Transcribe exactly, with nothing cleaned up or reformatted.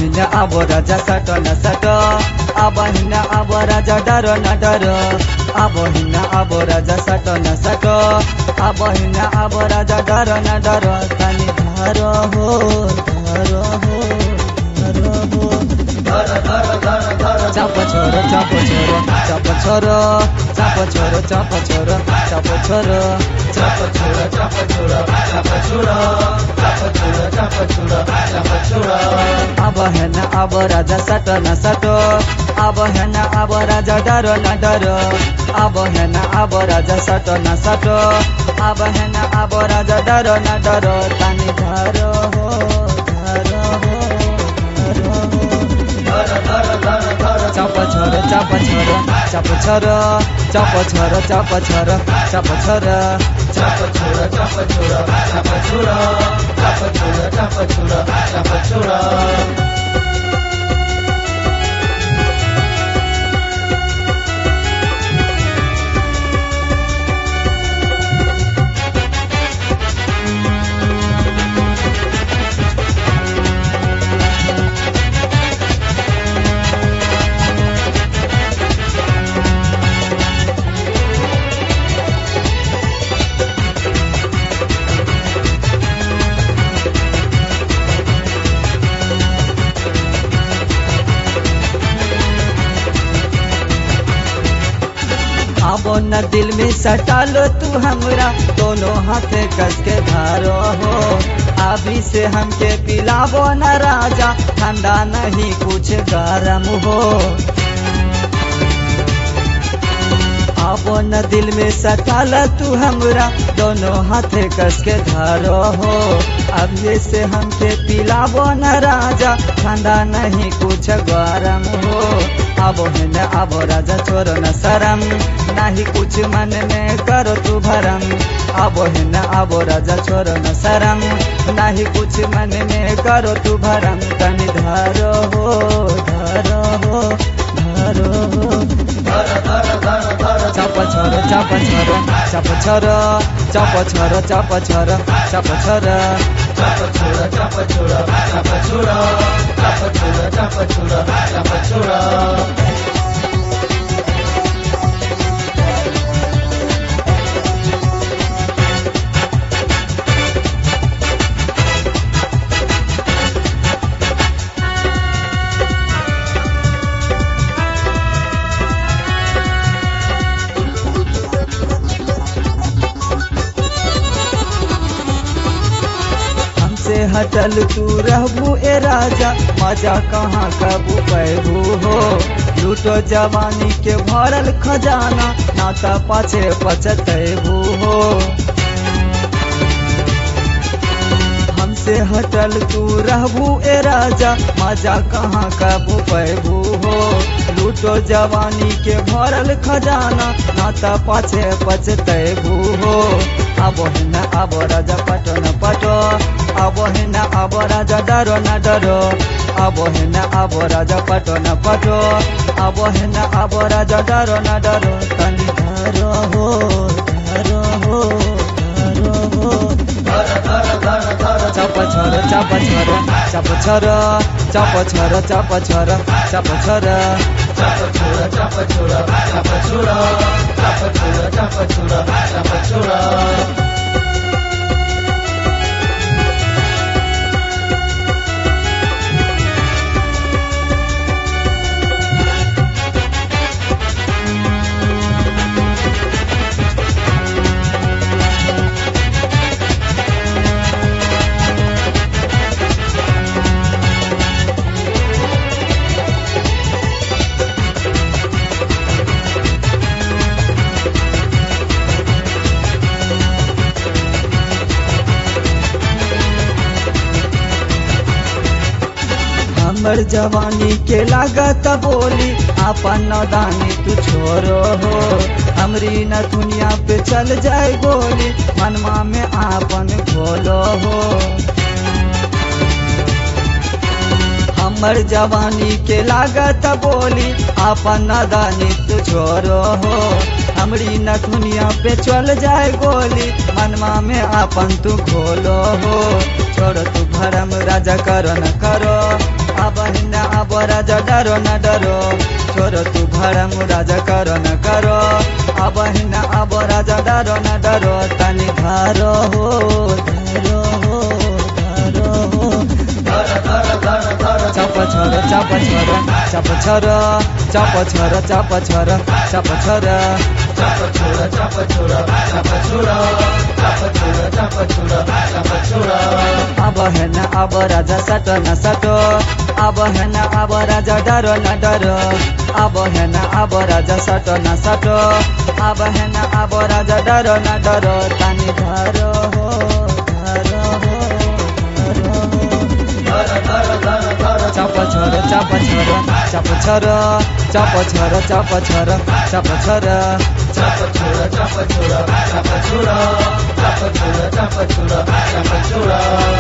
हिन अब राजा सट न सट अब हिन अब राजा डर न डर अब हिन अब राजा सट न सट अब हिन अब राजा डर न डर तनी धर हो धर हो धर हो चाप छोर चाप छोर चाप छोर चाप छोर चाप छोर चाप छोर चाप छोरा चाप छोरा चाप छोरा चाप छोरा चाप छोरा चाप छोरा अब है न अब राजा सट न सट अब है न अब राजा डर न डर अब है न अब राजा सट न सट अब है न अब राजा डर न डर तनी धर हो धर हो धर हो धर धर धर धर चाप छोर चाप छोर चाप छोर चाप छोर चाप छोर चाप छोर चाप छोरा चाप छोरा चाप छोरा चाप छोरा चाप छोरा चाप छोरा अब न दिल में सटालो तू हमरा दोनों हाथ कस के धारो हो अभी से हमके पिलावो न राजा ठंडा नहीं कुछ गरम हो अब न दिल में सटाल तू हमरा दोनों हाथ कस के धारो हो अभी से हमके पिलावो न राजा ठंडा नहीं कुछ गरम हो अब है न अब राजा छोड़ न शरम नहीं कुछ मन में करो तू भरम अब है न अब राजा छोड़ न शरम नहीं कुछ मन में करो तू भरम तनी धरो हो धरो हो धरो हो धर धर धर धर चाप छोर चाप छोर चाप छोर चाप छोर चाप छोर चाप छोर चाप छोरा चाप छोरा चाप छोरा चाप छोरा चाप छोरा चाप छोरा हटल तू रहबू ए राजा मजा कहाँ कबू पैबू हो लूटो जवानी के भरल खजाना नाता पाछे पचतैबू हो हमसे हटल तू रहबू ए राजा मजा कहाँ कबू पैबू हो लूटो जवानी के भरल खजाना नाता पाछे पचतैबू हो अब है न अब राजा पटो न पटो अब है न अब राजा डरो न डरो अब है न अब राजा पटो न पटो अब है न अब राजा डरो न डरो तनी धरो हो धरो हो धरो हो धर धर धर धर चाप छोर चाप छोर चाप छोर चाप छोर चाप छोर चाप छोर चाप छोरा चाप छोरा चाप छोरा चाप छोरा चाप छोरा चाप छोरा हमर जवानी के लागत बोली आपन नौदानी तू छोरो हो हमरी न दुनिया पे चल जाए गोली मनमा में आपन खोलो हो हमर जवानी के लागत बोली आपन नौदानी तू छोरो हो हमरी न दुनिया पे चल जाए गोली मनमा में आपन तू खोलो हो छोड़ तू भरम राजा करो न करो अब हिन अब राजा डरो न डरो छोरो तू भाडा मु राजा करो न करो अब हिन अब राजा डरो न डरो तनी धारो हो धारो हो धारो हो चाप छोरो चाप छोरो चाप छोरो चाप छोरो चाप छोरो चाप छोरो चाप छोरा चाप छोरा चाप छोरा चाप छोरा चाप छोरा चाप छोरा अब है न अब राजा सटो न सटो अब है न अब राजा डरो न डरो अब है न अब राजा सटो न सटो अब है न अब राजा डरो न डरो तनी धारो हो धारो हो धारो हो चाप छोरो चाप छोरो चाप छोरो चाप छोरो चाप छोरो चाप छोरो चाप छोरा चाप छोरा चाप छोरा चाप छोरा चाप छोरा चाप छोरा